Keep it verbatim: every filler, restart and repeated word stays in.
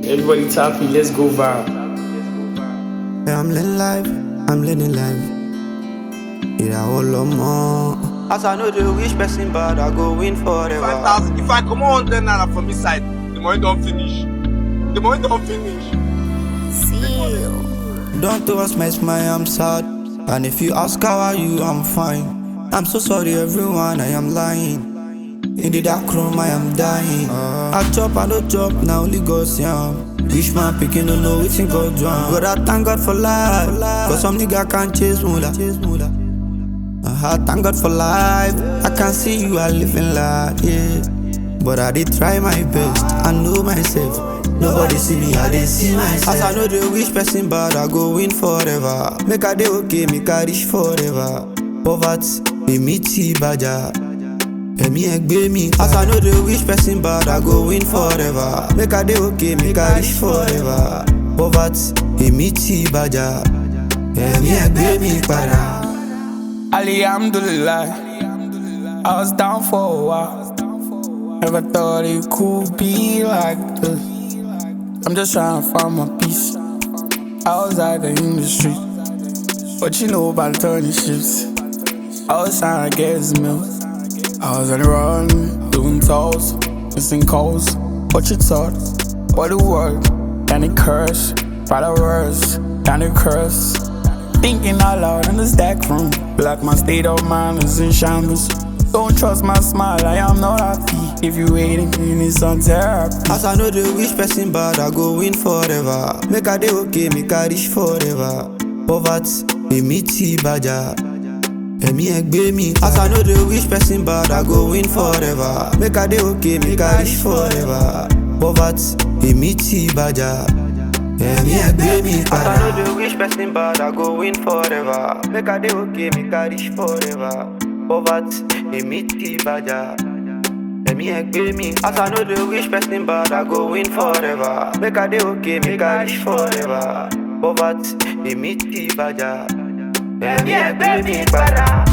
Everybody tap me, let's go viral. Yeah, I'm living life, I'm living life. Yeah, all of more. As I know the wish person bad, I go win forever. Five thousand. If I come on hundred naira from this side, the money don't finish. The money don't finish. Seal. Don't trust my smile, I'm sad. And if you ask how are you, I'm fine. I'm so sorry everyone, I am lying. In the dark room, I am dying. uh, I chop, I don't chop, now only God see am. Wish man picking, don't know which thing go wrong. But I thank God for life, cause some nigga can't chase moolah. uh, I thank God for life, I can see you are living life, yeah. But I did try my best, I know myself. Nobody see me, I didn't see myself. As I know the wish person bad, I go win forever. Make a day okay, make a rich forever. Poverty, me tea badger. Emi egbe mi. As I know the wish person bad, I go win forever. Make a day okay, make a rich forever. Poverty, me tea badger. Emi egbe mi para. Alhamdulillah, I was down for a while. Never thought it could be like this. I'm just trying to find my peace. I was out there in the street. What you know about turning shifts? I was trying to get his milk. I was on the run, doing toes, missing calls. What you thought? What the word? Can it curse? By the words, can it curse? Thinking out loud in the stack room. Like my state of mind is in shambles. Don't trust my smile, I am not happy. If you waiting, you need some therapy. As I know the wish person bad, I go win forever. Make a day okay, make a rich forever. Poverty, me tea badger. Emi egbe mi. As I know the wish person bad, I go win forever. Make a day okay, make a rich forever. Poverty, me tea badger. Emi egbe mi. As I know the wish person bad, I go win forever. Make a day okay, make a rich forever. Poverty, me tea badger. Emi egbe mi. As I know the wish person bad, I go win forever. Make a day okay, make a rich forever. Poverty, me tea badger. Emi egbe mi para.